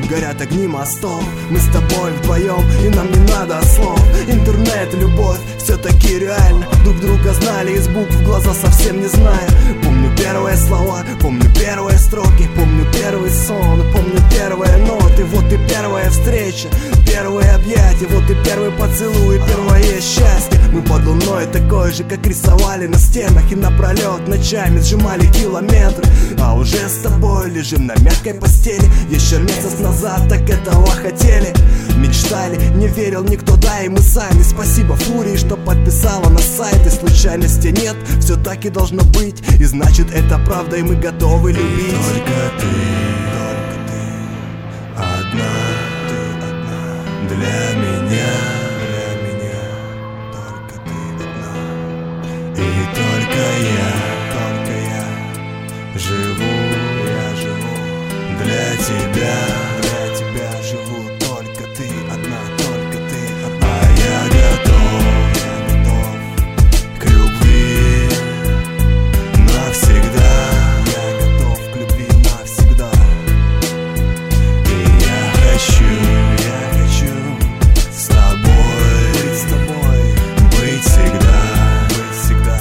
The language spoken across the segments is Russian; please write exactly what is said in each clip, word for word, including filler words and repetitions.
горят огни мостов. Мы с тобой вдвоем, и нам не надо слов. Интернет, любовь, все-таки реально. Друг друга знали из букв, глаза совсем не зная. Помню первые слова, помню первые строки, помню первый сон, помню первые ноты. Вот и первая встреча, первые объятия, вот и первый поцелуй, первое счастье. Мы под луной такой же, как рисовали на стенах, и напролет ночами сжимали километры. А уже с тобой лежим на мягкой постели. Еще месяц назад так этого хотели, мечтали, не верил никто, да и мы сами. Спасибо Фурии, что подписала на сайт. И случайности нет, все так и должно быть. И значит это правда, и мы готовы любить. Только ты, только ты одна, ты одна для меня, для меня. Только ты одна, и только я, только я живу, я живу для тебя, для тебя живу. Только ты одна, только ты одна. А я готов, я готов к любви навсегда. Я готов к любви навсегда. И я хочу, я хочу с тобой, быть с тобой, быть всегда, быть всегда.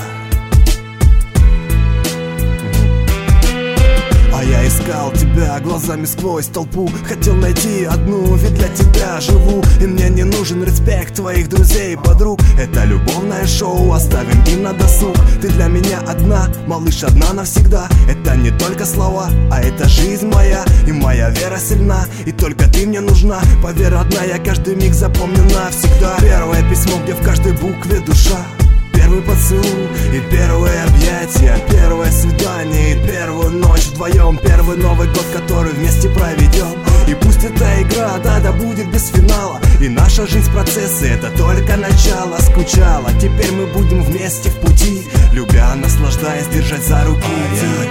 А я искал тебя глазами сквозь толпу, хотел найти одну, ведь для тебя живу. И мне не нужен респект твоих друзей и подруг. Это любовное шоу, оставим им на досуг. Ты для меня одна, малыш, одна навсегда. Это не только слова, а это жизнь моя. И моя вера сильна, и только ты мне нужна. Поверь, родная, я каждый миг запомню навсегда. Первое письмо, где в каждой букве душа. Первый поцелуй и первые объятия, первое свидание и первую ночь вдвоем. Первый Новый год, который вместе проведем. И пусть эта игра, да, да будет без финала. И наша жизнь процессы, это только начало. Скучала, теперь мы будем вместе в пути, любя, наслаждаясь, держать за руки. А я